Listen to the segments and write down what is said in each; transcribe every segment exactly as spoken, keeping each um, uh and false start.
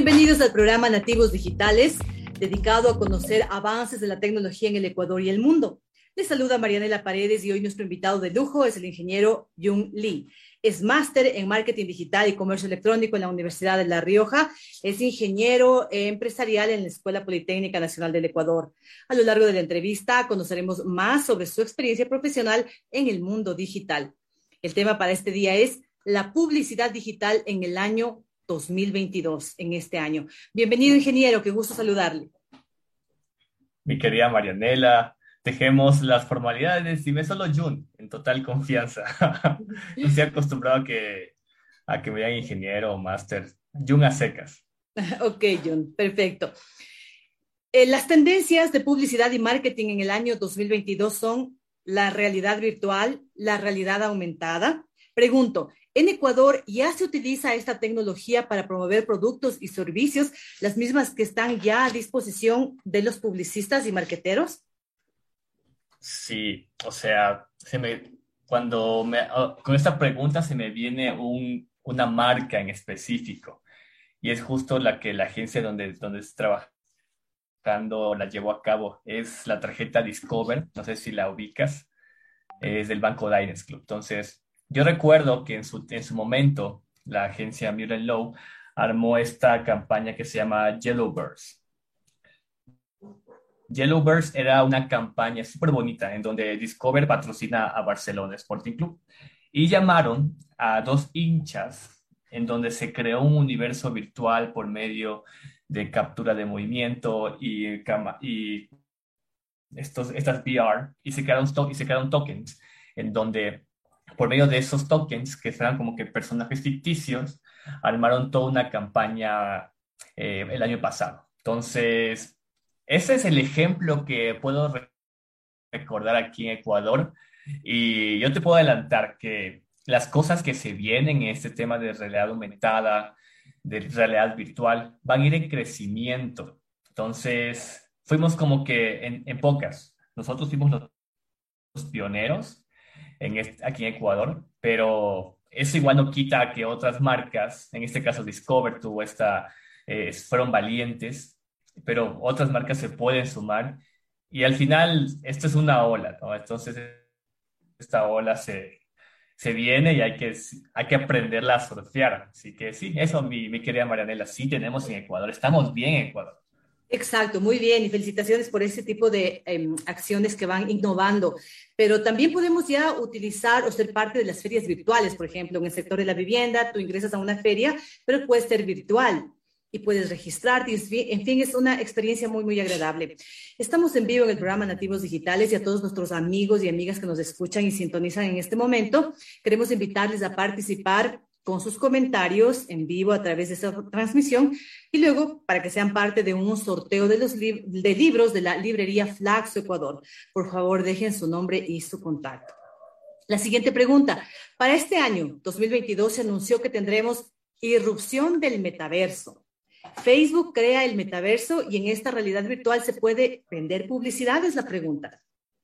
Bienvenidos al programa Nativos Digitales, dedicado a conocer avances de la tecnología en el Ecuador y el mundo. Les saluda Marianela Paredes y hoy nuestro invitado de lujo es el ingeniero Jun Lee. Es máster en Marketing Digital y Comercio Electrónico en la Universidad de La Rioja. Es ingeniero empresarial en la Escuela Politécnica Nacional del Ecuador. A lo largo de la entrevista conoceremos más sobre su experiencia profesional en el mundo digital. El tema para este día es la publicidad digital en el año dos mil veintidós, en este año. Bienvenido, ingeniero, qué gusto saludarle. Mi querida Marianela, dejemos las formalidades, dime solo Jun, en total confianza. No estoy acostumbrado a que, a que me digan ingeniero o máster. Jun a secas. Ok, John, perfecto. Eh, las tendencias de publicidad y marketing en el año dos mil veintidós son la realidad virtual, la realidad aumentada. Pregunto, ¿en Ecuador ya se utiliza esta tecnología para promover productos y servicios, las mismas que están ya a disposición de los publicistas y marqueteros? Sí, o sea, se me, cuando me, oh, con esta pregunta se me viene un, una marca en específico y es justo la que la agencia donde, donde estoy trabajando la llevó a cabo. Es la tarjeta Discover, no sé si la ubicas, es del Banco Diners Club. Entonces, yo recuerdo que en su, en su momento la agencia Muir and Low armó esta campaña que se llama Yellowbirds. Yellowbirds era una campaña súper bonita en donde Discover patrocina a Barcelona Sporting Club y llamaron a dos hinchas en donde se creó un universo virtual por medio de captura de movimiento y, y estos, estas V R y se crearon, y se crearon tokens en donde por medio de esos tokens que eran como que personajes ficticios armaron toda una campaña eh, el año pasado. Entonces, ese es el ejemplo que puedo re recordar aquí en Ecuador y yo te puedo adelantar que las cosas que se vienen en este tema de realidad aumentada, de realidad virtual, van a ir en crecimiento. Entonces, fuimos como que en, en pocas. Nosotros fuimos los, los pioneros en este, aquí en Ecuador, pero eso igual no quita que otras marcas, en este caso Discover tuvo esta, eh, fueron valientes, pero otras marcas se pueden sumar y al final esto es una ola, ¿no? Entonces esta ola se, se viene y hay que, hay que aprenderla a surfear. Así que sí, eso mi, mi querida Marianela, sí tenemos en Ecuador, estamos bien en Ecuador. Exacto, muy bien y felicitaciones por ese tipo de eh, acciones que van innovando. Pero también podemos ya utilizar o ser parte de las ferias virtuales, por ejemplo, en el sector de la vivienda, tú ingresas a una feria, pero puede ser virtual y puedes registrarte. En fin, es una experiencia muy, muy agradable. Estamos en vivo en el programa Nativos Digitales y a todos nuestros amigos y amigas que nos escuchan y sintonizan en este momento, queremos invitarles a participar con sus comentarios en vivo a través de esta transmisión y luego para que sean parte de un sorteo de los lib de libros de la librería Flaxo Ecuador. Por favor, dejen su nombre y su contacto. La siguiente pregunta. Para este año dos mil veintidós se anunció que tendremos irrupción del metaverso. Facebook crea el metaverso y en esta realidad virtual se puede vender publicidad, es la pregunta.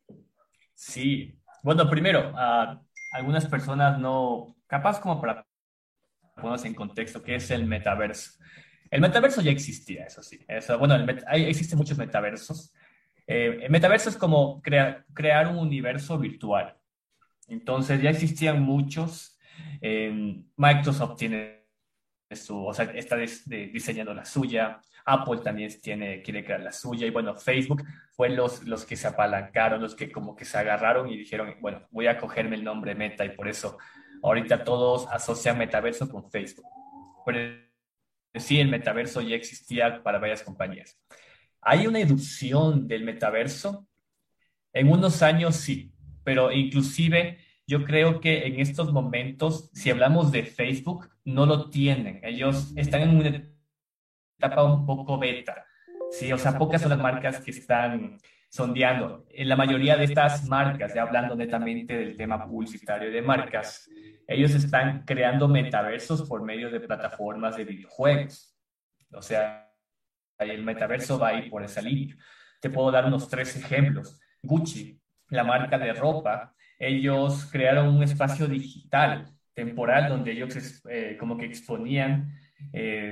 Sí, bueno, primero, uh, algunas personas no, capaz como para ponernos en contexto, ¿qué es el metaverso? El metaverso ya existía, eso sí. Eso, bueno, el met hay, existen muchos metaversos. Eh, el metaverso es como crea crear un universo virtual. Entonces ya existían muchos. Eh, Microsoft tiene su, o sea, está des, de, diseñando la suya. Apple también tiene, quiere crear la suya. Y bueno, Facebook fue los, los que se apalancaron, los que como que se agarraron y dijeron, bueno, voy a cogerme el nombre Meta y por eso ahorita todos asocian metaverso con Facebook. Pero sí, el metaverso ya existía para varias compañías. ¿Hay una erupción del metaverso? En unos años sí, pero inclusive yo creo que en estos momentos, si hablamos de Facebook, no lo tienen. Ellos están en una etapa un poco beta. Sí, o sea, pocas son las marcas que están sondeando. En la mayoría de estas marcas, ya hablando netamente del tema publicitario de marcas, ellos están creando metaversos por medio de plataformas de videojuegos. O sea, el metaverso va a ir por esa línea. Te puedo dar unos tres ejemplos. Gucci, la marca de ropa, ellos crearon un espacio digital, temporal, donde ellos eh, como que exponían eh,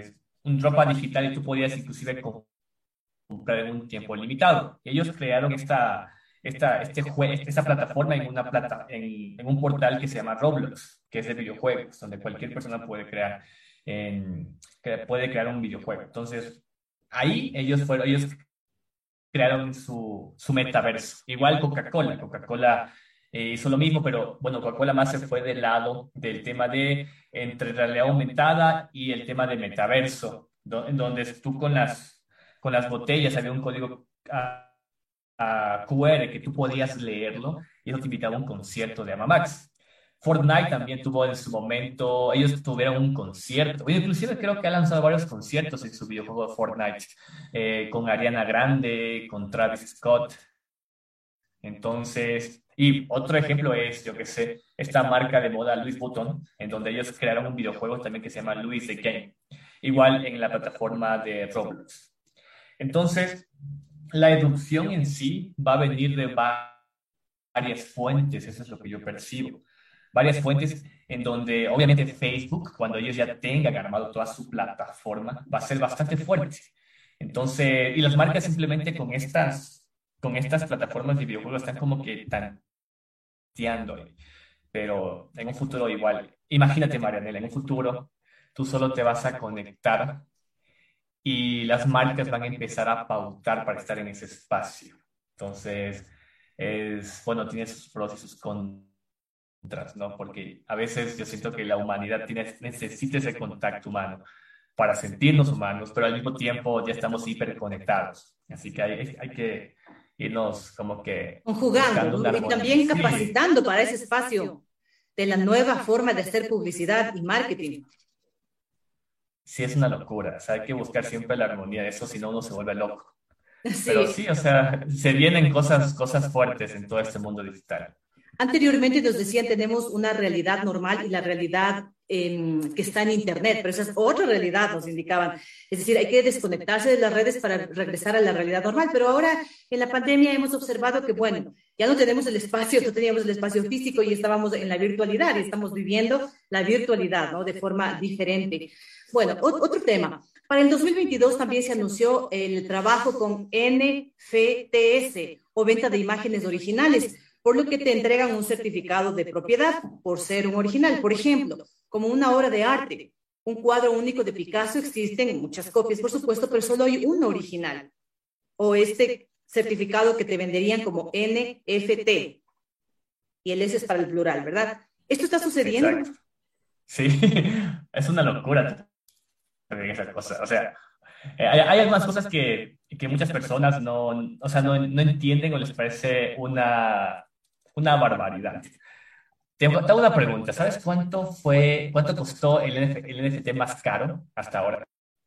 un ropa digital y tú podías inclusive comprar en un tiempo limitado. Ellos crearon esta, esta, este jue- esta plataforma en, una plata, en, en un portal que se llama Roblox, que es de videojuegos, donde cualquier persona puede crear, en, que puede crear un videojuego. Entonces, ahí ellos fueron, ellos crearon su, su metaverso. Igual Coca-Cola. Coca-Cola eh, hizo lo mismo, pero bueno, Coca-Cola más se fue del lado del tema de entre realidad aumentada y el tema de metaverso, do- en donde tú con las, con las botellas había un código a, a Q R que tú podías leerlo y eso te invitaba a un concierto de Amamax. Fortnite también tuvo en su momento, ellos tuvieron un concierto, oye, inclusive creo que ha lanzado varios conciertos en su videojuego de Fortnite, eh, con Ariana Grande, con Travis Scott. Entonces, y otro ejemplo es, yo que sé, esta marca de moda Louis Vuitton, en donde ellos crearon un videojuego también que se llama Louis the Game, igual en la plataforma de Roblox. Entonces, la educación en sí va a venir de va- varias fuentes, eso es lo que yo percibo. Varias fuentes en donde obviamente Facebook, cuando ellos ya tengan armado toda su plataforma, va a ser bastante fuerte. Entonces, y las marcas simplemente con estas, con estas plataformas de videojuegos están como que tanteando, pero en un futuro igual. Imagínate, Marianela, en un futuro tú solo te vas a conectar y las marcas van a empezar a pautar para estar en ese espacio. Entonces, es, bueno, tiene sus pros y sus contras, ¿no? Porque a veces yo siento que la humanidad tiene, necesita ese contacto humano para sentirnos humanos, pero al mismo tiempo ya estamos hiperconectados. Así que hay, hay que irnos como que Conjugando, buscando una ¿no? Y armonía. también Sí, capacitando para ese espacio de la nueva forma de hacer publicidad y marketing. sí es una locura. O sea, hay que buscar siempre la armonía de eso, si no uno se vuelve loco. Pero Sí. sí, o sea, se vienen cosas, cosas fuertes en todo este mundo digital. Anteriormente nos decían tenemos una realidad normal y la realidad eh, que está en Internet, pero esa es otra realidad, nos indicaban. Es decir, hay que desconectarse de las redes para regresar a la realidad normal, pero ahora en la pandemia hemos observado que, bueno, ya no tenemos el espacio, no teníamos el espacio físico y estábamos en la virtualidad y estamos viviendo la virtualidad, ¿no? De forma diferente. Bueno, otro tema. Para el dos mil veintidós también se anunció el trabajo con N F T S o venta de imágenes originales, por lo que te entregan un certificado de propiedad por ser un original. Por ejemplo, como una obra de arte, un cuadro único de Picasso, existen muchas copias, por supuesto, pero solo hay uno original. O este certificado que te venderían como N F T, y el S es para el plural, ¿verdad? ¿Esto está sucediendo? Exacto. Sí, es una locura también esa cosa. O sea, eh, hay, hay algunas cosas que, que muchas personas no, o sea, no, no entienden o les parece una, una barbaridad. Te, te hago una pregunta. ¿Sabes cuánto fue, cuánto costó el, N F el N F T más caro hasta ahora?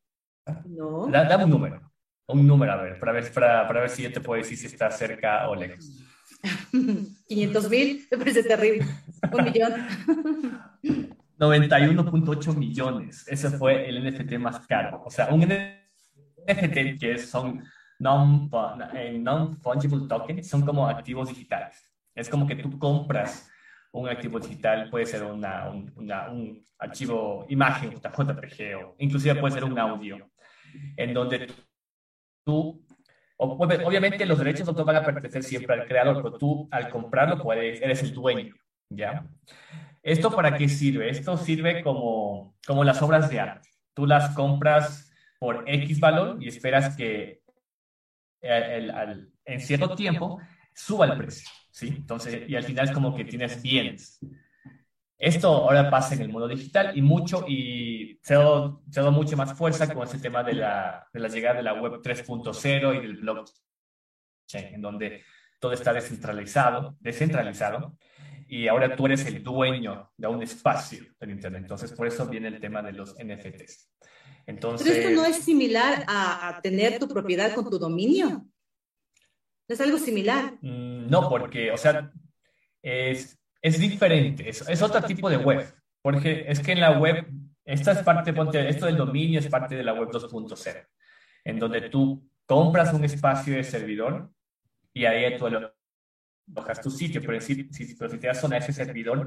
Da- No. Dame un número. Un número, a ver, para ver, para, para ver si yo te puedo decir si está cerca o lejos. quinientos mil, me parece terrible. Un millón. noventa y uno punto ocho millones. Ese fue el N F T más caro. O sea, un N F T que son non, eh, non-fungible tokens, son como activos digitales. Es como que tú compras un activo digital, puede ser una, un, una, un archivo, imagen, J P G, o inclusive puede ser un audio, en donde tú, obviamente los derechos no van a pertenecer siempre al creador, pero tú al comprarlo puedes, eres el dueño, ¿ya? ¿Esto para qué sirve? Esto sirve como, como las obras de arte. Tú las compras por X valor y esperas que el, el, al, en cierto tiempo suba el precio, ¿sí? Entonces, y al final es como que tienes bienes. Esto ahora pasa en el mundo digital y mucho, y se ha dado, se ha dado mucho más fuerza con este tema de la, de la llegada de la web tres punto cero y del blockchain, en donde todo está descentralizado, descentralizado, y ahora tú eres el dueño de un espacio del Internet. Entonces, por eso viene el tema de los N F Ts. Pero esto no es Entonces, similar a, a tener tu propiedad con tu dominio. No es algo similar. mmm, no, porque, o sea, es, es diferente, es, es otro tipo de web, porque es que en la web, esta es parte, ponte, esto del dominio es parte de la web dos punto cero, en donde tú compras un espacio de servidor y ahí tú alojas tu sitio, pero si, si, pero si te das zona a ese servidor,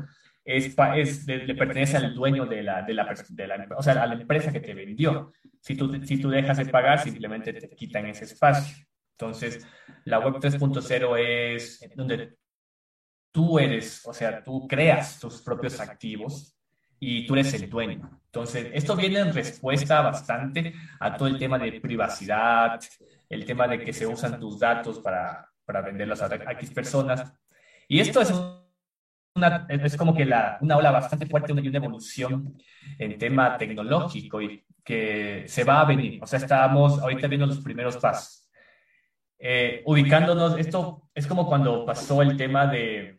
es, pa- es le, le pertenece al dueño de la, de la, pers- de la, o sea, a la empresa que te vendió. Si tú, si tú dejas de pagar, simplemente te quitan ese espacio. Entonces, la web tres punto cero es donde tú eres, o sea, tú creas tus propios activos y tú eres el dueño. Entonces, esto viene en respuesta bastante a todo el tema de privacidad, el tema de que se usan tus datos para, para venderlos a X personas. Y esto es una, es como que la, una ola bastante fuerte, una, una evolución en tema tecnológico y que se va a venir. O sea, estamos ahorita viendo los primeros pasos. Eh, ubicándonos, esto es como cuando pasó el tema de,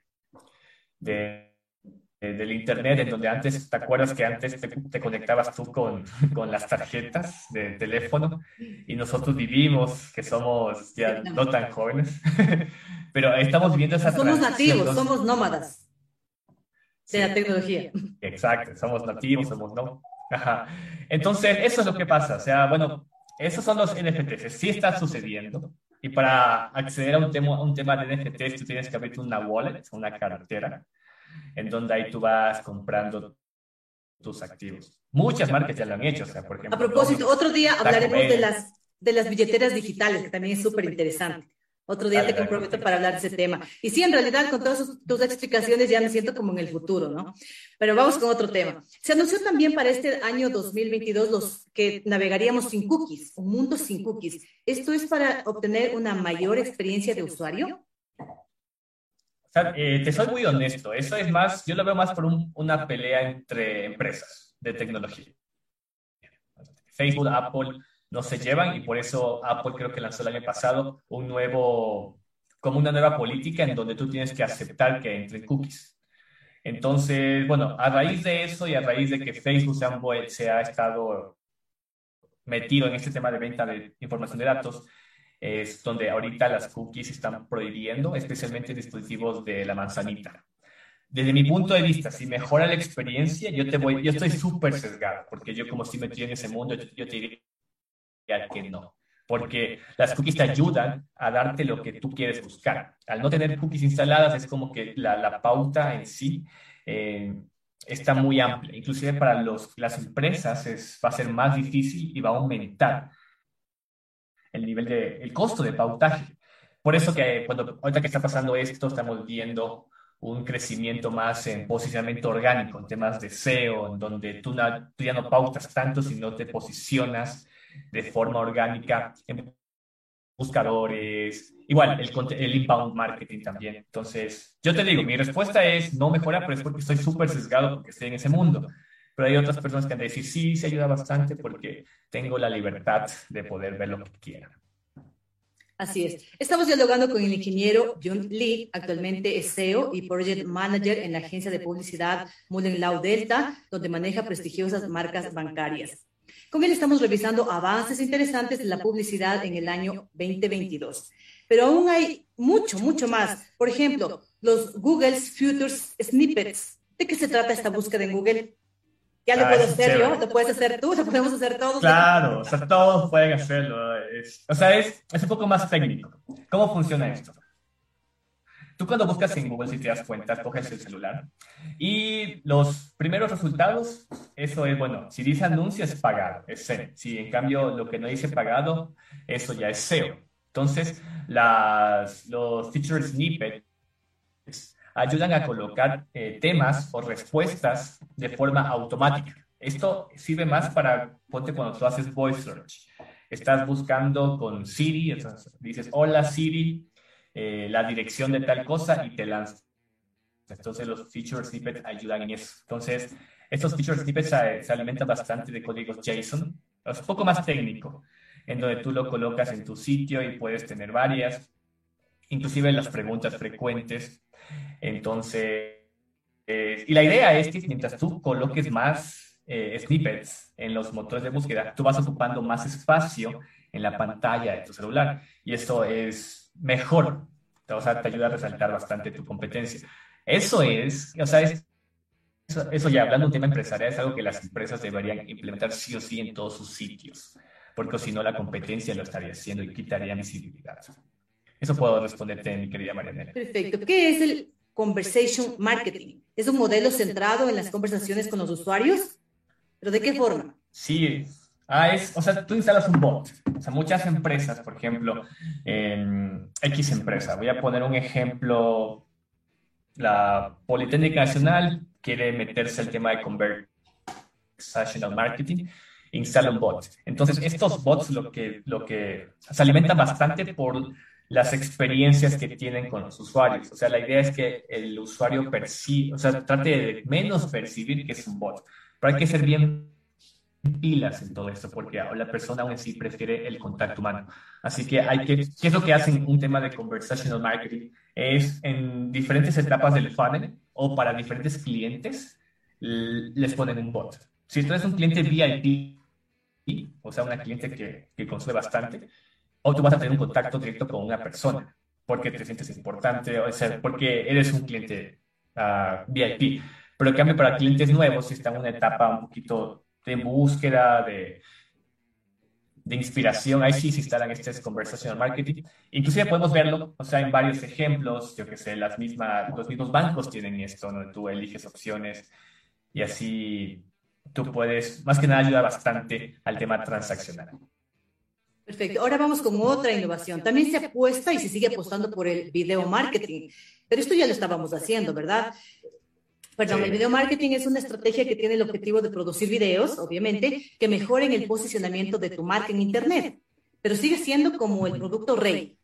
de, de- del Internet, en donde antes, ¿te acuerdas que antes te, te conectabas tú con, con las tarjetas de teléfono? Y nosotros vivimos, que somos Sí, ya no claro. tan jóvenes, pero estamos viviendo No esa somos transición. nativos, Entonces, somos nómadas de la sí. tecnología. Exacto, somos nativos, somos no. Ajá. Entonces, eso es lo que pasa. O sea, bueno, esos son los N F Ts. Sí está sucediendo. Y para acceder a un tema, a un tema de N F Ts, tú tienes que abrirte una wallet, una cartera, en donde ahí tú vas comprando tus activos. Muchas marcas ya lo han hecho. O sea, por A ejemplo, propósito, Roblox, otro día Taco hablaremos de Bell. las, de las billeteras digitales, que también es súper interesante. Otro día te Dale, dale. comprometo para hablar de ese tema. Y sí, en realidad, con todas sus- tus explicaciones ya me siento como en el futuro, ¿no? Pero vamos con otro tema. Se anunció también para este año dos mil veintidós los que navegaríamos sin cookies, un mundo sin cookies. ¿Esto es para obtener una mayor experiencia de usuario? O sea, eh, te soy muy honesto. Eso es más, yo lo veo más por un- una pelea entre empresas de tecnología. Facebook, Apple no se llevan y por eso Apple creo que lanzó el año pasado un nuevo, como una nueva política en donde tú tienes que aceptar que entren cookies. Entonces, bueno, a raíz de eso y a raíz de que Facebook se, han vuel- se ha estado metido en este tema de venta de información de datos, es donde ahorita las cookies se están prohibiendo, especialmente en dispositivos de la manzanita. Desde mi punto de vista, si mejora la experiencia, yo te voy, yo estoy súper sesgado, porque yo como si metí en ese mundo, yo, yo te diría que no. Porque las cookies te ayudan a darte lo que tú quieres buscar. Al no tener cookies instaladas, es como que la, la pauta en sí eh, está muy amplia. Inclusive para los, las empresas es, va a ser más difícil y va a aumentar el nivel de, el costo de pautaje. Por eso que cuando ahorita que está pasando esto, estamos viendo un crecimiento más en posicionamiento orgánico, en temas de S E O, en donde tú, na- tú ya no pautas tanto, sino te posicionas de forma orgánica en buscadores, igual el, conte- el inbound marketing también. Entonces, yo te digo, mi respuesta es no mejora, pero es porque estoy súper sesgado porque estoy en ese mundo. Pero hay otras personas que han de decir, sí, se ayuda bastante porque tengo la libertad de poder ver lo que quiera. Así es. Estamos dialogando con el ingeniero John Lee, actualmente es C E O y Project Manager en la agencia de publicidad Mullen Law Delta, donde maneja prestigiosas marcas bancarias. Con él estamos revisando avances interesantes de la publicidad en el año veinte veintidós. Pero aún hay mucho, mucho más. Por ejemplo, los Google's Futures Snippets. ¿De qué se trata esta búsqueda en Google? Ya lo Ah, puedo eso es hacer yo, chévere. lo puedes hacer tú, lo podemos hacer todos. Claro, o sea, todos pueden hacerlo. Es- o sea, es, es un poco más técnico. ¿Cómo funciona esto? Tú cuando buscas en Google, si te das cuenta, coges el celular y los primeros resultados, eso es, bueno, si dice anuncio es pagado, es S E O. Si en cambio lo que no dice pagado, eso ya es S E O. Entonces, las, los feature snippets ayudan a colocar eh, temas o respuestas de forma automática. Esto sirve más para, ponte cuando tú haces voice search. Estás buscando con Siri, entonces dices, hola Siri, eh, la dirección de tal cosa y te lanza. Entonces los feature snippets ayudan en eso. Entonces, estos feature snippets se, se alimentan bastante de códigos JSON. Es un poco más técnico, en donde tú lo colocas en tu sitio y puedes tener varias, inclusive las preguntas frecuentes. Entonces, eh, y la idea es que mientras tú coloques más eh, snippets en los motores de búsqueda, tú vas ocupando más espacio en la pantalla de tu celular. Y esto es mejor. O sea, te ayuda a resaltar bastante tu competencia. Eso es, o sea, es, eso, eso ya hablando de un tema empresarial, es algo que las empresas deberían implementar sí o sí en todos sus sitios, porque si no la competencia lo estaría haciendo y quitaría visibilidad. Eso puedo responderte, mi querida Marianela. Perfecto. ¿Qué es el Conversation Marketing. Es un modelo centrado en las conversaciones con los usuarios, pero ¿de qué forma? Sí, ah, es, o sea, tú instalas un bot. O sea, muchas empresas, por ejemplo, en X empresa, voy a poner un ejemplo, la Politécnica Nacional quiere meterse al tema de conversational marketing, instala un bot. Entonces, estos bots lo que, lo que se alimentan bastante por las experiencias que tienen con los usuarios. O sea, la idea es que el usuario perciba, o sea, trate de menos percibir que es un bot. Pero hay que ser bien pilas en todo esto, porque la persona aún así prefiere el contacto humano. Así que hay que, ¿qué es lo que hacen un tema de conversational marketing? Es en diferentes etapas del funnel o para diferentes clientes les ponen un bot. Si tú eres un cliente V I P, o sea, una cliente que, que consume bastante, o tú vas a tener un contacto directo con una persona, porque te sientes importante, o sea, porque eres un cliente uh, V I P. Pero en cambio, para clientes nuevos, si están en una etapa un poquito de búsqueda, de, de inspiración, ahí sí se instalan este conversational marketing. Inclusive podemos verlo, o sea, en varios ejemplos, yo que sé, las mismas, los mismos bancos tienen esto, ¿no? Tú eliges opciones y así tú puedes, más que nada, ayudar bastante al tema transaccional. Perfecto. Ahora vamos con otra innovación. También se apuesta y se sigue apostando por el video marketing, pero esto ya lo estábamos haciendo, ¿verdad? Perdón, sí. El video marketing es una estrategia que tiene el objetivo de producir videos, obviamente, que mejoren el posicionamiento de tu marca en Internet, pero sigue siendo como el producto rey.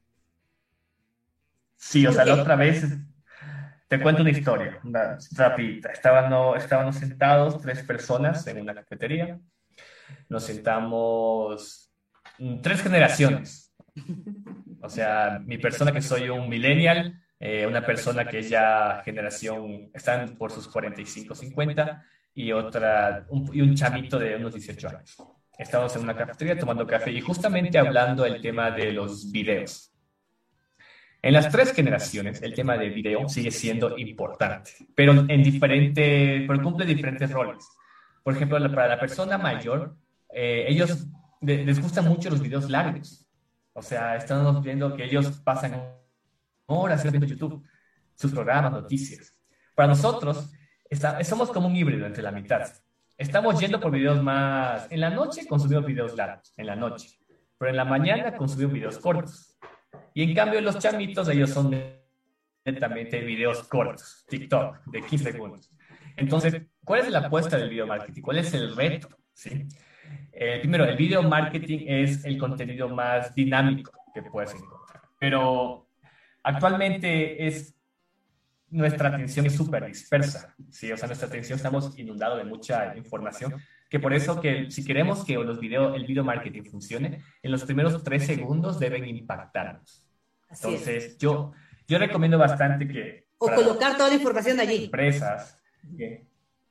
Sí, o sea, la otra vez te cuento una historia, una rapidita. Estábamos, estábamos sentados tres personas en una cafetería. Nos sentamos tres generaciones. O sea, mi persona que soy un millennial, eh, una persona que es ya generación, están por sus cuarenta y cinco, cincuenta, y otra, un, y un chamito de unos dieciocho años. Estamos en una cafetería tomando café y justamente hablando del tema de los videos. En las tres generaciones, el tema de video sigue siendo importante, pero en diferente, pero cumple diferentes roles. Por ejemplo, para la persona mayor, eh, ellos de, les gustan mucho los videos largos. O sea, estamos viendo que ellos pasan horas viendo YouTube, sus programas, noticias. Para nosotros, está, somos como un híbrido entre la mitad. Estamos yendo por videos más... En la noche consumimos videos largos, en la noche. Pero en la mañana consumimos videos cortos. Y en cambio los chamitos, ellos son netamente videos cortos, TikTok, de quince segundos. Entonces, ¿cuál es la apuesta del video marketing? ¿Cuál es el reto? ¿Sí? Eh, primero, el video marketing es el contenido más dinámico que puedes encontrar. Pero actualmente es, nuestra atención es súper dispersa. ¿Sí? O sea, nuestra atención estamos inundados de mucha información. Que por eso que si queremos que los video, el video marketing funcione, en los primeros tres segundos deben impactarnos. Entonces, yo, yo recomiendo bastante que... O colocar toda la información allí. Empresas, que,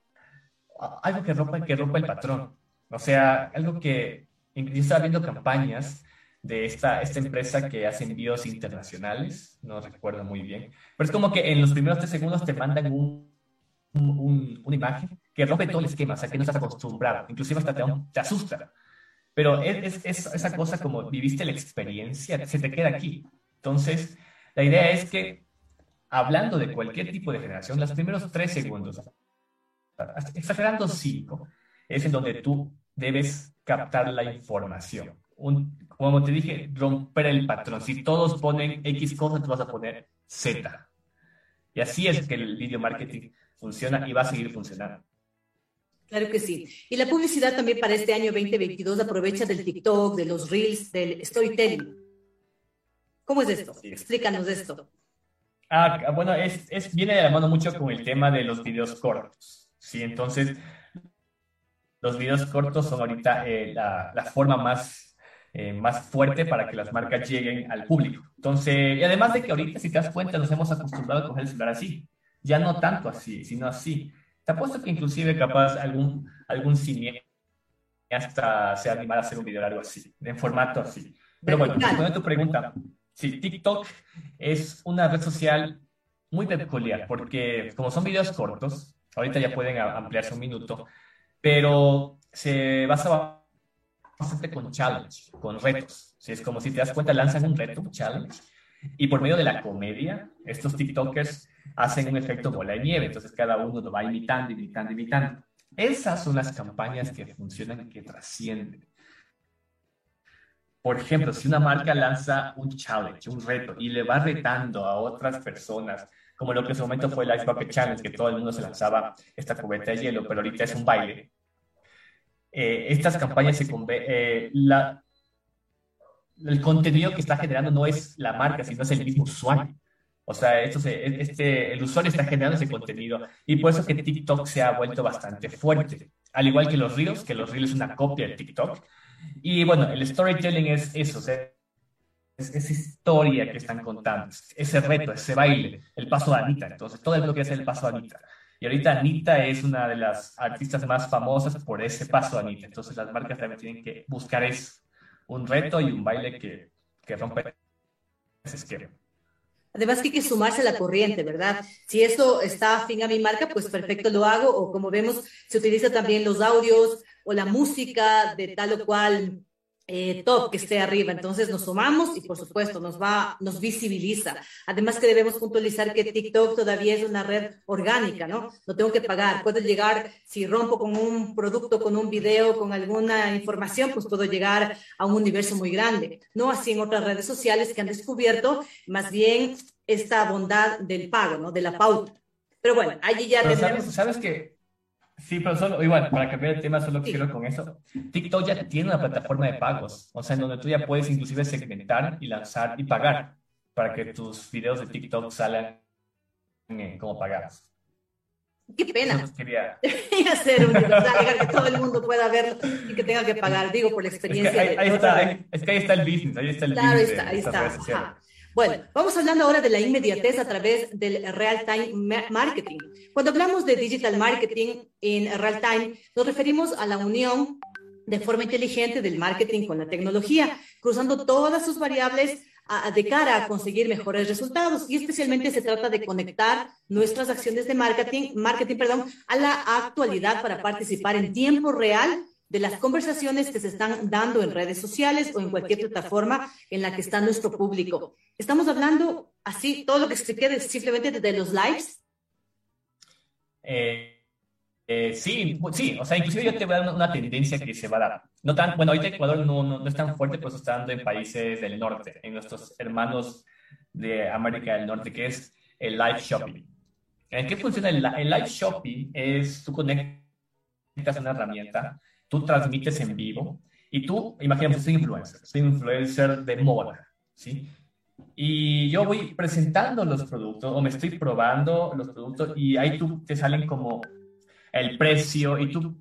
algo que rompa, que rompa el patrón. O sea, algo que... Yo estaba viendo campañas de esta, esta empresa que hace envíos internacionales, no recuerdo muy bien, pero es como que en los primeros tres segundos te mandan un, un, una imagen que rompe todo el esquema, o sea, que no estás acostumbrado, inclusive hasta te, te asusta. Pero es, es, es esa cosa como viviste la experiencia, se te queda aquí. Entonces, la idea es que, hablando de cualquier tipo de generación, los primeros tres segundos, exagerando cinco, es en donde tú debes captar la información. Un, como te dije, romper el patrón. Si todos ponen X cosas, tú vas a poner Z. Y así es que el video marketing funciona y va a seguir funcionando. Claro que sí. Y la publicidad también para este año veinte veintidós aprovecha del TikTok, de los Reels, del storytelling. ¿Cómo es esto? Explícanos esto. Ah, bueno, es, es, viene de la mano mucho con el tema de los videos cortos. Sí, entonces, los videos cortos son ahorita eh, la, la forma más, eh, más fuerte para que las marcas lleguen al público. Entonces, y además de que ahorita, si te das cuenta, nos hemos acostumbrado a coger el celular así. Ya no tanto así, sino así. Te apuesto que inclusive capaz algún, algún cineasta se anima a hacer un video largo así, en formato así. Pero bueno, respondiendo a tu pregunta, sí, TikTok es una red social muy peculiar porque como son videos cortos, ahorita ya pueden ampliarse un minuto, pero se basa bastante con challenge, con retos. ¿Sí? Es como si te das cuenta, lanzan un reto, un challenge, Y por medio de la comedia, estos TikTokers hacen un efecto bola de nieve, entonces cada uno lo va imitando, imitando, imitando. Esas son las campañas que funcionan y que trascienden. Por ejemplo, si una marca lanza un challenge, un reto, y le va retando a otras personas, como lo que en su momento fue el Ice Bucket Challenge, que todo el mundo se lanzaba esta cubeta de hielo, pero ahorita es un baile. Eh, estas campañas se conve eh, la, el contenido que está generando no es la marca, sino es el mismo usuario. O sea, esto se, este, el usuario está generando ese contenido y por eso que TikTok se ha vuelto bastante fuerte. Al igual que los Reels, que los Reels es una copia de TikTok. Y bueno, el storytelling es eso, o sea, es esa historia que están contando, ese reto, ese baile, el paso de Anita. Entonces, todo el mundo quiere hacer el paso de Anita. Y ahorita Anita es una de las artistas más famosas por ese paso de Anita. Entonces, las marcas también tienen que buscar eso, un reto y un baile que, que rompe ese esquema. Además que hay que sumarse a la corriente, ¿verdad? Si eso está afín a mi marca, pues perfecto lo hago. O como vemos, se utiliza también los audios o la música de tal o cual eh, top que esté arriba. Entonces nos sumamos y por supuesto nos va, nos visibiliza. Además que debemos puntualizar que TikTok todavía es una red orgánica, ¿no? No tengo que pagar. Puedo llegar, si rompo con un producto, con un video, con alguna información, pues puedo llegar a un universo muy grande. No así en otras redes sociales que han descubierto más bien esta bondad del pago, ¿no? De la pauta. Pero bueno, allí ya Pero tenemos... sabes, sabes que sí, pero solo, igual, para cambiar el tema, solo Sí. quiero con eso. TikTok ya tiene una plataforma de pagos, o sea, en donde tú ya puedes inclusive segmentar y lanzar y pagar para que tus videos de TikTok salgan eh, como pagados. Qué pena. Eso quería... Y hacer universal, que todo el mundo pueda verlo y que tenga que pagar, digo, por la Es que experiencia. ahí, de, ahí de está, otra- ahí- es que ahí está el business, ahí está el Claro, ahí business está, de ahí estas está. redes sociales. Ajá. Bueno, vamos hablando ahora de la inmediatez a través del real-time ma- marketing. Cuando hablamos de digital marketing en real-time, nos referimos a la unión de forma inteligente del marketing con la tecnología, cruzando todas sus variables a- de cara a conseguir mejores resultados. Y especialmente se trata de conectar nuestras acciones de marketing, marketing, perdón, a la actualidad para participar en tiempo real de las conversaciones que se están dando en redes sociales o en cualquier plataforma en la que está nuestro público. Estamos hablando así, todo lo que expliqué de, simplemente de los lives. Eh, eh, sí, sí, o sea, inclusive yo te voy a dar una, una tendencia que se va a dar. No tan, bueno, ahorita Ecuador no, no, no es tan fuerte, pero se está dando en países del norte, en nuestros hermanos de América del Norte, que es el live shopping. ¿En qué funciona el, el live shopping? Es tú conectas una herramienta, tú transmites en vivo y tú, imagínate, soy influencer, soy influencer de moda, ¿sí? Y yo voy presentando los productos o me estoy probando los productos y ahí tú te salen como el precio y tú,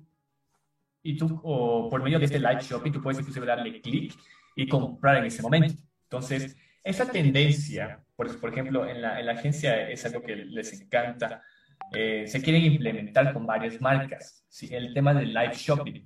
y tú o por medio de este live shopping tú puedes inclusive darle clic y comprar en ese momento. Entonces, esa tendencia, por, por ejemplo, en la, en la agencia es algo que les encanta, eh, se quieren implementar con varias marcas, ¿sí? El tema del live shopping.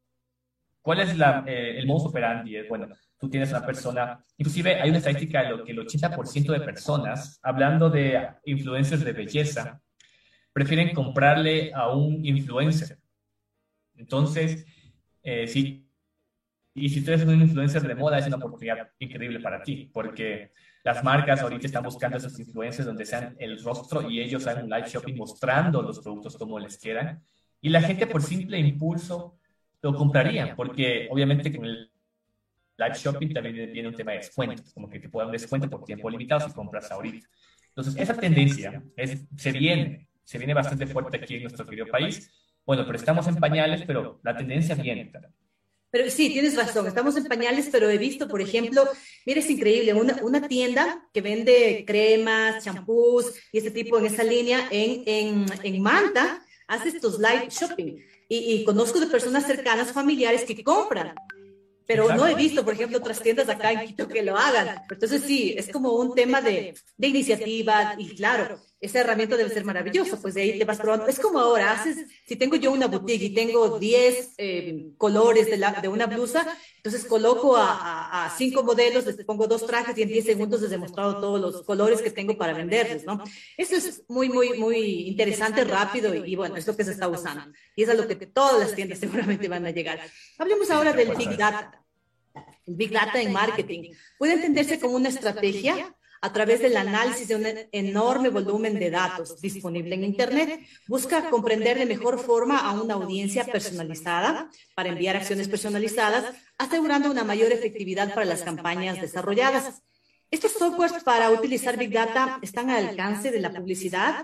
¿Cuál es la, eh, el modus operandi? Es, bueno, tú tienes una persona, inclusive hay una estadística de lo que el ochenta por ciento de personas, hablando de influencers de belleza, prefieren comprarle a un influencer. Entonces, eh, sí, y si tú eres un influencer de moda, es una oportunidad increíble para ti, porque las marcas ahorita están buscando esos influencers donde sean el rostro y ellos hagan un live shopping mostrando los productos como les quedan. Y la gente por simple impulso lo compraría, porque obviamente con el live shopping también viene un tema de descuentos, como que te puedan dar un descuento por tiempo limitado si compras ahorita. Entonces, esa tendencia es, se viene, se viene bastante fuerte aquí en nuestro querido país. Bueno, pero estamos en pañales, pero la tendencia viene también. Pero sí, tienes razón, estamos en pañales, pero he visto, por ejemplo, mira, es increíble, una, una tienda que vende cremas, champús y este tipo en esa línea en, en, en Manta, hace estos live shopping. Y, y conozco de personas cercanas, familiares que compran. Pero Exacto. no he visto, por ejemplo, otras tiendas acá en Quito que lo hagan. Entonces sí, es como un tema de, de iniciativa y claro, esa herramienta debe ser maravillosa, pues de ahí te vas probando. Es como ahora, haces, si tengo yo una boutique y tengo diez eh, colores de, la, de una blusa, entonces coloco a, a, a cinco modelos, les pongo dos trajes y en diez segundos les he mostrado todos los colores que tengo para venderles, ¿no? Eso es muy, muy, muy interesante, rápido y, y bueno, es lo que se está usando. Y es a lo que todas las tiendas seguramente van a llegar. Hablemos ahora del Big Data. El Big Data en marketing puede entenderse como una estrategia a través del análisis de un enorme volumen de datos disponible en Internet, busca comprender de mejor forma a una audiencia personalizada para enviar acciones personalizadas, asegurando una mayor efectividad para las campañas desarrolladas. ¿Estos softwares para utilizar Big Data están al alcance de la publicidad?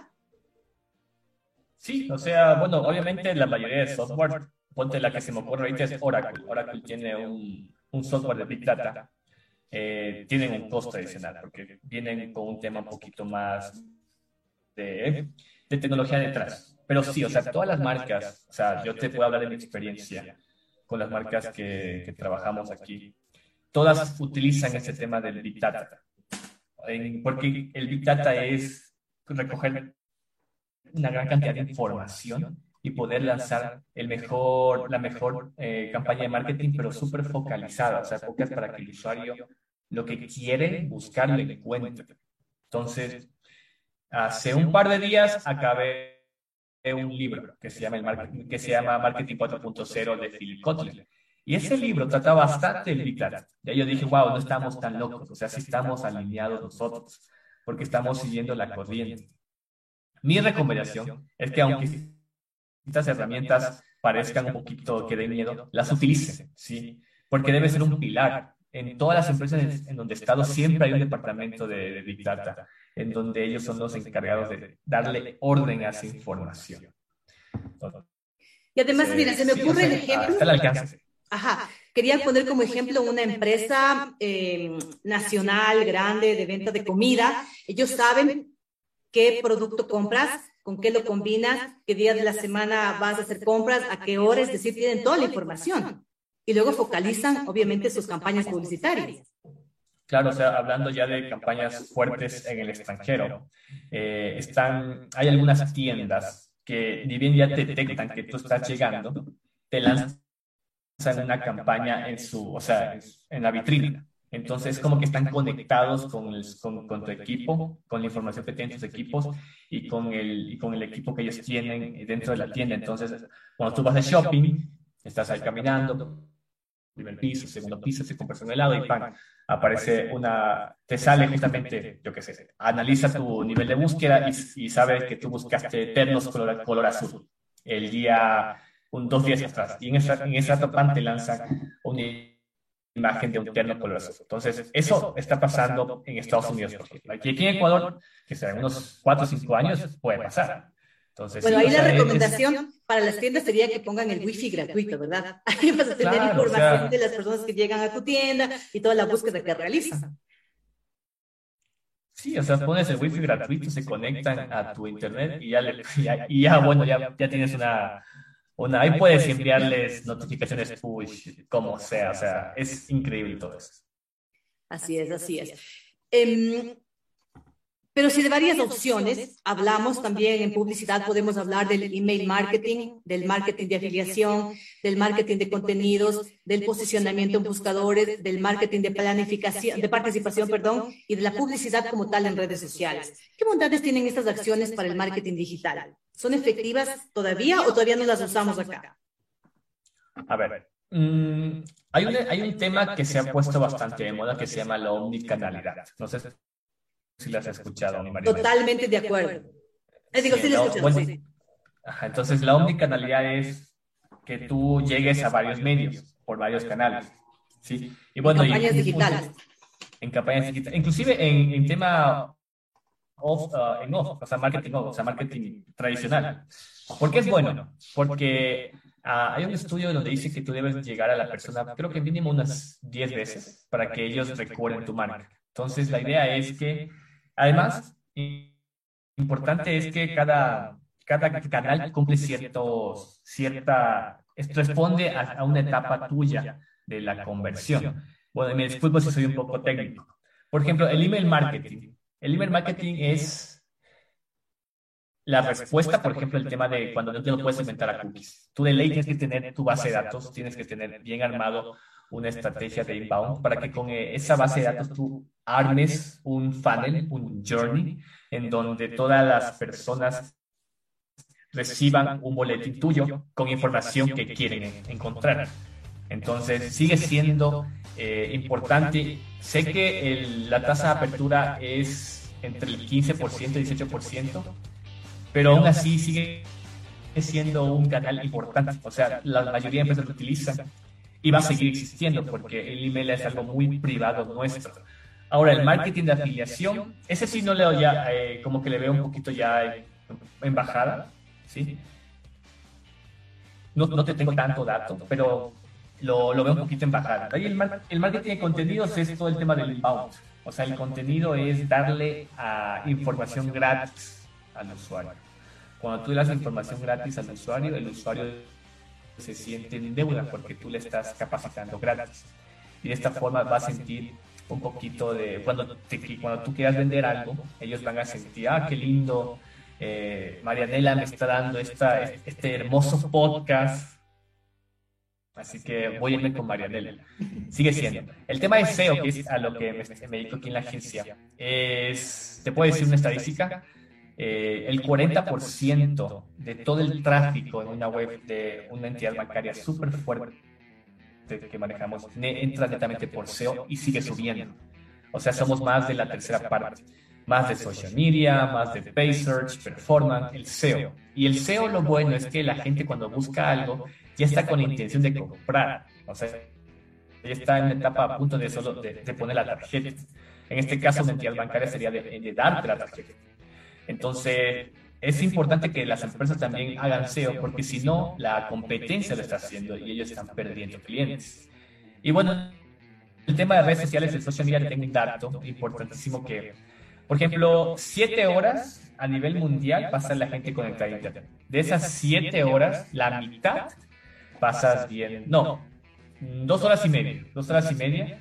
Sí, o sea, bueno, obviamente la mayoría de software, ponte la que se me ocurre ahorita es Oracle. Oracle tiene un, un software de Big Data. Eh, tienen un costo adicional porque vienen con un tema un poquito más de, de tecnología detrás. Pero sí, o sea, todas las marcas, o sea, yo te puedo hablar de mi experiencia con las marcas que, que trabajamos aquí. Todas utilizan ese tema del Big Data. En, porque el Big Data es recoger una gran cantidad de información y poder lanzar el mejor, la mejor eh, campaña de marketing, pero súper focalizada, o sea, focas para que el usuario lo que quiere buscar lo encuentre. Entonces, hace un par de días acabé un libro que se llama, el marketing, que se llama Marketing cuatro punto cero de Philip Kotler. Y ese libro trata bastante del Big Data. Ya yo dije, wow, no estamos tan locos, o sea, sí estamos alineados nosotros, porque estamos siguiendo la corriente. Mi recomendación es que aunque estas herramientas parezcan un poquito que den miedo, las utilicen, ¿sí? Porque debe ser un pilar. En todas las empresas en donde he estado siempre hay un departamento de, de Big Data, en donde ellos son los encargados de darle orden a esa información. Entonces, y además, mira, se me ocurre el ejemplo... Está al alcance. Ajá, quería poner como ejemplo una empresa eh, nacional grande de venta de comida. Ellos saben qué producto compras, con qué lo combinas, qué días de la semana vas a hacer compras, a qué hora, es decir, tienen toda la información. Y luego focalizan, obviamente, sus campañas publicitarias. Claro, o sea, hablando ya de campañas fuertes en el extranjero, eh, están, hay algunas tiendas que, ni bien ya te detectan que tú estás llegando, te lanzan una campaña en su, o sea, en la vitrina. Entonces, como que están conectados con, el, con, con tu equipo, con la información que tienen tus equipos y con, el, y con el equipo que ellos tienen dentro de la tienda. Entonces, cuando tú vas de shopping, estás ahí caminando, primer piso, segundo piso, se compras un helado y ¡pam! Aparece una, te sale justamente, yo qué sé, analiza tu nivel de búsqueda y, y sabe que tú buscaste ternos color, color azul el día, un, dos días atrás. Y en esa, en ese rato, ¡pam!, te lanzan una imagen de un terno color azul. Entonces, eso está pasando en Estados Unidos, por ejemplo. Aquí, aquí en Ecuador, que serán unos cuatro o cinco años, puede pasar. Entonces, bueno, sí, ahí o sea, la recomendación es... para las tiendas sería que pongan el wifi gratuito, ¿verdad? Ahí vas a tener claro, información o sea... de las personas que llegan a tu tienda y toda la búsqueda que realizan. Sí, o sea, pones el wifi gratuito, se conectan a tu internet y ya, le, ya, y ya bueno, ya, ya tienes una, una... Ahí puedes enviarles notificaciones push, como sea, o sea, es increíble todo eso. Así es, así es. Um, Pero si de varias opciones hablamos también en publicidad, podemos hablar del email marketing, del marketing de afiliación, del marketing de contenidos, del posicionamiento en buscadores, del marketing de planificación, de participación, perdón, y de la publicidad como tal en redes sociales. ¿Qué bondades tienen estas acciones para el marketing digital? ¿Son efectivas todavía o todavía no las usamos acá? A ver, mmm, hay, un, hay un tema que se ha puesto bastante de moda que se llama la omnicanalidad. No sé si las has escuchado, mi María. Totalmente de acuerdo. Eh, digo, sí, sí la he escuchado, bueno, sí. Ajá, entonces, la omnicanalidad es que tú llegues a varios medios, por varios canales. ¿Sí? Y bueno, en campañas y, digitales. En campañas digitales. Inclusive en, en tema off, uh, en off, o sea, marketing off, o sea, marketing tradicional. ¿Por qué es bueno? Porque uh, hay un estudio donde dice que tú debes llegar a la persona, creo que mínimo unas diez veces, para que ellos recuerden tu marca. Entonces, la idea es que además, importante es que cada, cada canal cumple ciertos, cierta, responde a, a una etapa tuya de la conversión. Bueno, me disculpo si soy un poco técnico. Por ejemplo, el email marketing. El email marketing es la respuesta, por ejemplo, el tema de cuando no te lo puedes inventar a cookies. Tú de ley tienes que tener tu base de datos, tienes que tener bien armado una estrategia de inbound para que con esa base de datos tú armes un funnel, un journey, en donde todas las personas reciban un boletín tuyo con información que quieren encontrar. Entonces, sigue siendo eh, importante. Sé que el, la tasa de apertura es entre el quince por ciento y dieciocho por ciento, pero aún así sigue siendo un canal importante. O sea, la mayoría de empresas lo utilizan y va a seguir existiendo porque el email es algo muy privado nuestro. Ahora, el marketing de afiliación, ese sí no leo ya, eh, como que le veo un poquito ya en, en bajada, ¿sí? No, no te tengo tanto dato, pero lo, lo veo un poquito en bajada. Ahí el, mar, el marketing de contenidos es todo el tema del inbound. O sea, el contenido es darle a información gratis al usuario. Cuando tú le das información gratis al usuario, el usuario se siente en deuda porque tú le estás capacitando gratis. Y de esta forma va a sentir un poquito de... Cuando, te, cuando tú quieras vender algo, ellos van a sentir, ah, qué lindo, eh, Marianela me está dando esta, este hermoso podcast, así que voy a irme con Marianela. Sigue siendo. El tema de S E O, que es a lo que me, me dedico aquí en la agencia, es, te puedo decir una estadística, eh, el cuarenta por ciento de todo el tráfico en una web de una entidad bancaria súper fuerte que manejamos entra netamente por S E O y sigue subiendo. O sea, somos más de la tercera parte. Más de social media, más de pay search, performance, el S E O. Y el S E O lo bueno es que la gente cuando busca algo ya está con la intención de comprar. O sea, ya está en una etapa a punto de solo de, de poner la tarjeta. En este caso, una entidad bancaria sería de, de darte la tarjeta. Entonces, es importante que las empresas también hagan S E O porque si no, la competencia lo está haciendo y ellos están perdiendo clientes. Y bueno, el tema de redes sociales, el social media, tengo un dato importantísimo que, por ejemplo, siete horas a nivel mundial pasa la gente conectada a internet. De esas siete horas, la mitad pasas bien, no, dos horas y media, dos horas y media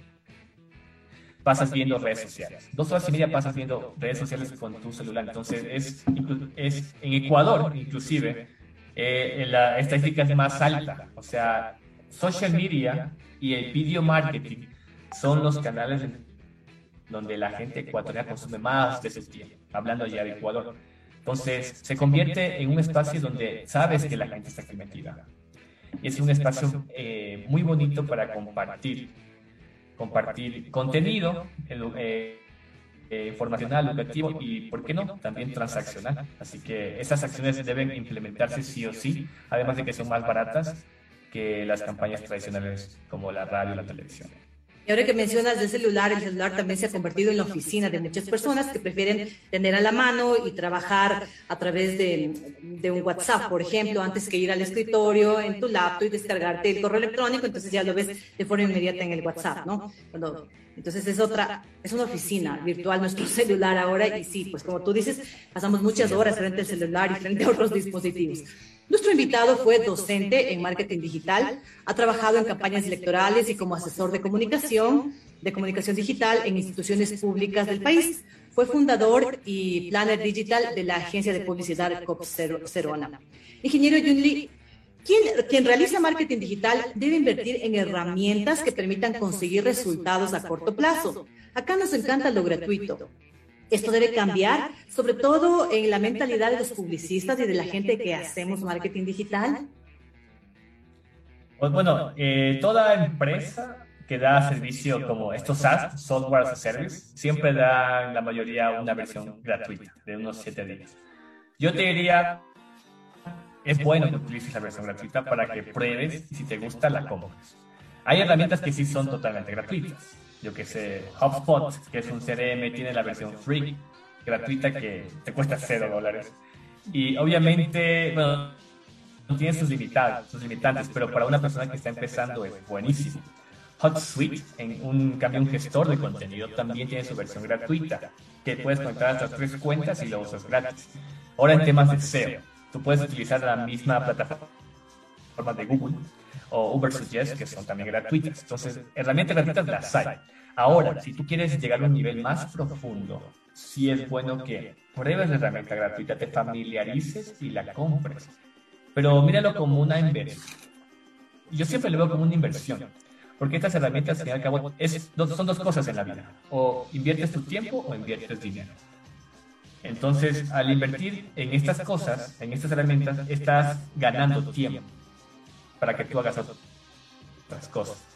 pasas viendo redes sociales. Dos horas y media pasas viendo redes sociales con tu celular. Entonces, es, es en Ecuador, inclusive, eh, la estadística es más alta. O sea, social media y el video marketing son los canales donde la gente ecuatoriana consume más de su tiempo, hablando ya de Ecuador. Entonces, se convierte en un espacio donde sabes que la gente está aquí metida. Y es un espacio eh, muy bonito para compartir, compartir contenido eh, eh, informacional, educativo y, ¿por qué no?, también transaccional. Así que esas acciones deben implementarse sí o sí, además de que son más baratas que las campañas tradicionales como la radio y la televisión. Y ahora que mencionas del celular, el celular también se ha convertido en la oficina de muchas personas que prefieren tener a la mano y trabajar a través de, de un WhatsApp, por ejemplo, antes que ir al escritorio en tu laptop y descargarte el correo electrónico, entonces ya lo ves de forma inmediata en el WhatsApp, ¿no? Cuando, entonces es otra, es una oficina virtual nuestro celular ahora y sí, pues como tú dices, pasamos muchas horas frente al celular y frente a otros dispositivos. Nuestro invitado fue docente en marketing digital, ha trabajado en campañas electorales y como asesor de comunicación, de comunicación digital en instituciones públicas del país. Fue fundador y planner digital de la agencia de publicidad Copserona. Ingeniero Yunli, quien, quien realiza marketing digital debe invertir en herramientas que permitan conseguir resultados a corto plazo. Acá nos encanta lo gratuito. Esto debe cambiar, sobre todo en la mentalidad de los publicistas y de la gente que hacemos marketing digital. Pues bueno, eh, toda empresa que da servicio como estos SaaS, Software as a Service, siempre da la mayoría una versión gratuita de unos siete días. Yo te diría, es bueno que utilices la versión gratuita para que pruebes y si te gusta la compres. Hay herramientas que sí son totalmente gratuitas. Yo que sé, HubSpot, que es un C R M, tiene la versión free, gratuita, que te cuesta cero dólares. Y obviamente, bueno, tiene sus limitados, sus limitantes, pero para una persona que está empezando es buenísimo. HotSuite, en un cambio un gestor de contenido, también tiene su versión gratuita, que puedes conectar hasta tres cuentas y lo usas gratis. Ahora en temas de S E O, tú puedes utilizar la misma plataforma de Google o Ubersuggest, que son también gratuitas. Entonces, herramientas gratuitas las hay. Ahora, si tú quieres llegar a un nivel más profundo, sí es bueno que pruebes la herramienta gratuita, te familiarices y la compres. Pero míralo como una inversión. Yo siempre lo veo como una inversión, porque estas herramientas, al fin y al cabo, es, son dos cosas en la vida. O inviertes tu tiempo o inviertes dinero. Entonces, al invertir en estas cosas, en estas herramientas, estás ganando tiempo para que tú hagas otras cosas.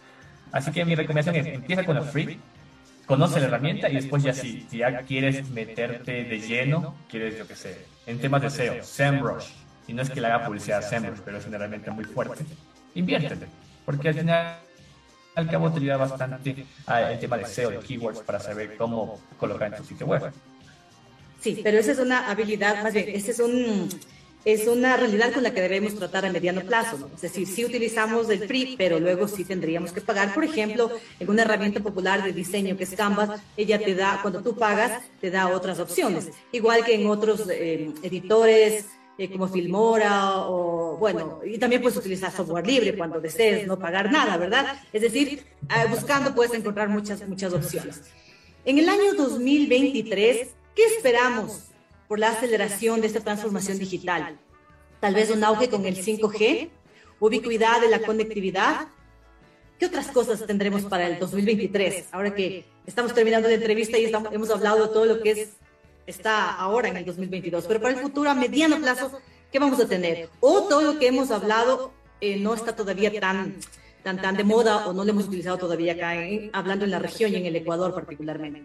Así que mi recomendación es, empieza con la free, conoce la herramienta y después ya si, si ya quieres meterte de lleno, quieres, yo qué sé, en temas de S E O, SEMrush, y no es que le haga publicidad a SEMrush, pero es una herramienta muy fuerte, inviértete, porque al final, al cabo te ayuda bastante el tema de S E O, de keywords, para saber cómo colocar en tu sitio web. Sí, pero esa es una habilidad, más bien, ese es un... es una realidad con la que debemos tratar a mediano plazo, ¿no? Es decir, sí utilizamos el free, pero luego sí tendríamos que pagar. Por ejemplo, en una herramienta popular de diseño que es Canvas, ella te da, cuando tú pagas, te da otras opciones. Igual que en otros eh, editores eh, como Filmora o, bueno, y también puedes utilizar software libre cuando desees no pagar nada, ¿verdad? Es decir, eh, buscando puedes encontrar muchas, muchas opciones. En el año dos mil veintitrés, ¿qué esperamos por la aceleración de esta transformación digital? Tal vez un auge con el cinco G, ubicuidad de la conectividad. ¿Qué otras cosas tendremos para el dos mil veintitrés? Ahora que estamos terminando la entrevista y estamos, hemos hablado de todo lo que es, está ahora en el dos mil veintidós, pero para el futuro, a mediano plazo, ¿qué vamos a tener? O todo lo que hemos hablado eh, no está todavía tan, tan, tan de moda o no lo hemos utilizado todavía acá, en, hablando en la región y en el Ecuador particularmente.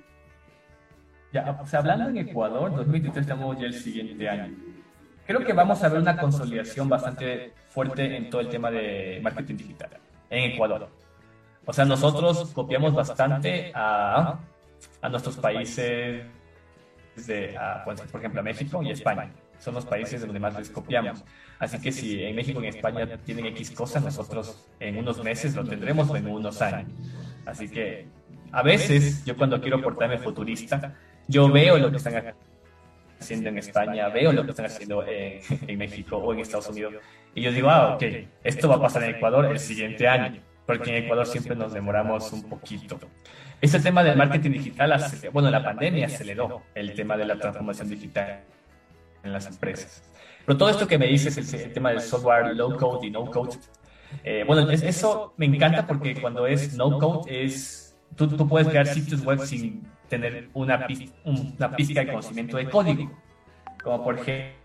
Ya, o sea, hablando en Ecuador, dos mil veintitrés estamos ya el siguiente año. Creo que vamos a ver una consolidación bastante fuerte en todo el tema de marketing digital en Ecuador. O sea, nosotros copiamos bastante a, a nuestros países, de, a, por ejemplo, a México y a España. Son los países de donde más les copiamos. Así que si en México y en España tienen X cosas, nosotros en unos meses lo tendremos o en unos años. Así que a veces, yo cuando quiero portarme futurista, yo veo lo que están haciendo en España, veo lo que están haciendo en, en México o en Estados Unidos, y yo digo, ah, ok, esto va a pasar en Ecuador el siguiente año, porque en Ecuador siempre nos demoramos un poquito. Ese tema del marketing digital, bueno, la pandemia aceleró el tema de la transformación digital en las empresas. Pero todo esto que me dices, el, el tema del software low code y no code, eh, bueno, es, eso me encanta porque cuando es no code es... Tú, tú puedes crear sitios web sin tener una, una pizca de conocimiento de código. Como por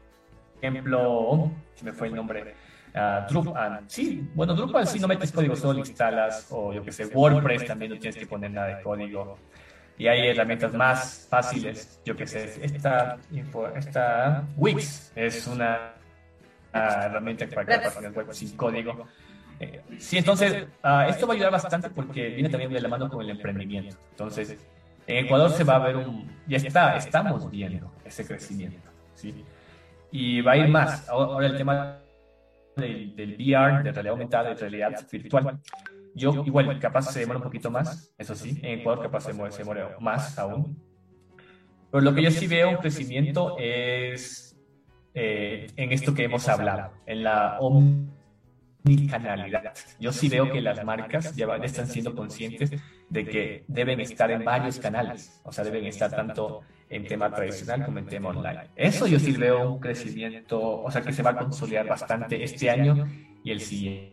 ejemplo, se me fue el nombre, uh, Drupal. Sí, bueno, Drupal sí no metes código, solo lo instalas. O yo que sé, WordPress también no tienes que poner nada de código. Y hay herramientas más fáciles, yo que sé, esta, esta Wix es una, una herramienta para crear páginas web sin código. Eh, sí, entonces, uh, esto va a ayudar bastante porque viene también de la mano con el emprendimiento. Entonces, en Ecuador se va a ver un... Ya está, estamos viendo ese crecimiento, ¿sí? Y va a ir más. Ahora el tema del, del V R, de realidad aumentada, de realidad virtual. Yo, igual, capaz se demora un poquito más, eso sí. En Ecuador capaz se demora, se demora más aún. Pero lo que yo sí veo un crecimiento es eh, en esto que hemos hablado, en la omnicanalidad. Yo sí veo que las marcas ya están siendo conscientes de que deben estar en varios canales, o sea, deben estar tanto en tema tradicional como en tema online. Eso yo sí veo un crecimiento, o sea, que se va a consolidar bastante este año y el siguiente.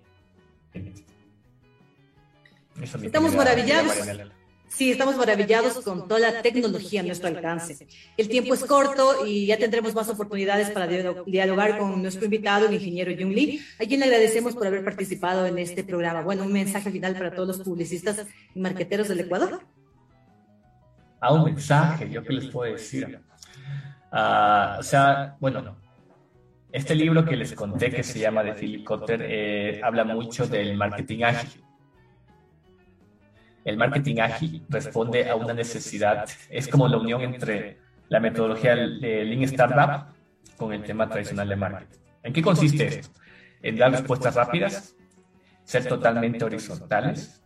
Eso Estamos maravillados. Sí, estamos maravillados con toda la tecnología a nuestro alcance. El tiempo es corto y ya tendremos más oportunidades para dialogar con nuestro invitado, el ingeniero Jung Lee, a quien le agradecemos por haber participado en este programa. Bueno, un mensaje final para todos los publicistas y marqueteros del Ecuador. Ah, un mensaje, ¿yo qué les puedo decir? Uh, o sea, bueno, este libro que les conté que se llama de Philip Kotler eh, habla mucho del marketing ágil. El marketing ágil responde a una necesidad, es como la unión entre la metodología de Lean Startup con el tema tradicional de marketing. ¿En qué consiste esto? En dar respuestas rápidas, ser totalmente horizontales,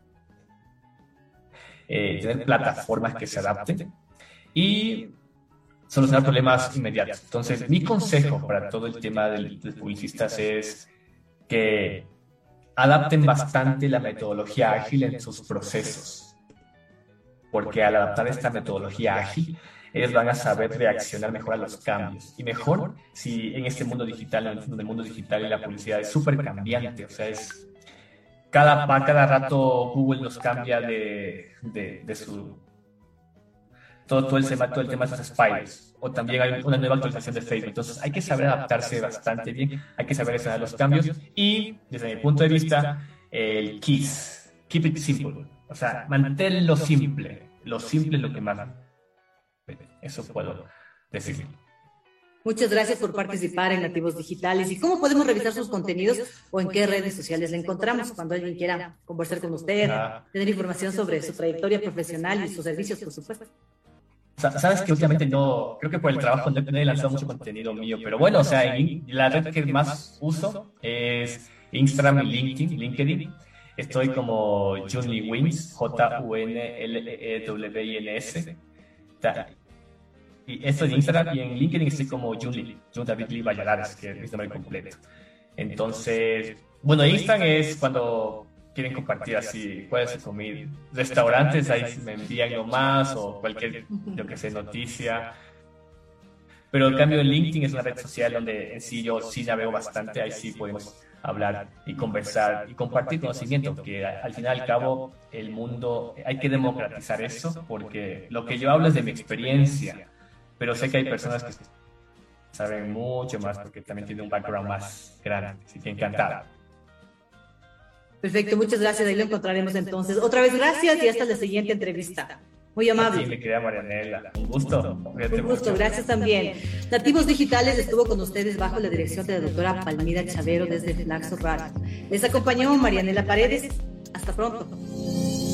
eh, tener plataformas que se adapten y solucionar problemas inmediatos. Entonces, mi consejo para todo el tema de los publicistas es que adapten bastante la metodología ágil en sus procesos, porque al adaptar esta metodología ágil, ellos van a saber reaccionar mejor a los cambios, y mejor si en este mundo digital, en el mundo digital y la publicidad es súper cambiante, o sea, es cada, cada rato Google nos cambia de, de, de su... Todo, todo, el tema, todo el tema de sus spiders, o también hay una nueva actualización de Facebook. Entonces hay que saber adaptarse bastante bien, hay que saber gestionar los cambios y desde mi punto de vista el KISS, keep it simple. O sea, manténlo simple. Lo simple es lo que más... Eso puedo decir. Muchas gracias por participar en Nativos Digitales. ¿Y cómo podemos revisar sus contenidos o en qué redes sociales le encontramos cuando alguien quiera conversar con usted, ah. tener información sobre su trayectoria profesional y sus servicios, por supuesto? Sabes que últimamente no, creo que por el trabajo no he lanzado mucho contenido mío, pero bueno, o sea, en, la red que más uso es Instagram y LinkedIn. LinkedIn. Estoy como Junli Wins, J U N L E W I N S. Y esto en Instagram, y en LinkedIn estoy como Junli, Jun David Lee Valladares, que es mi nombre completo. Entonces, bueno, Instagram es cuando quieren compartir así, puede ser comida, restaurantes, ahí me envían nomás, o cualquier, yo que sé, noticia. Pero en cambio LinkedIn es una red social donde en sí yo sí navego bastante, ahí sí podemos hablar y conversar y compartir conocimiento, que al final y al cabo el mundo, hay que democratizar eso, porque lo que yo hablo es de mi experiencia, pero sé que hay personas que saben mucho más porque también tienen un background más grande, así que encantado. Perfecto, muchas gracias, ahí lo encontraremos entonces. Otra vez gracias y hasta la siguiente entrevista. Muy amable. Sí, me queda Marianela. Un gusto. Un gusto, gracias también. Nativos Digitales estuvo con ustedes bajo la dirección de la doctora Palmira Chavero desde Flaxo Radio. Les acompañó Marianela Paredes. Hasta pronto.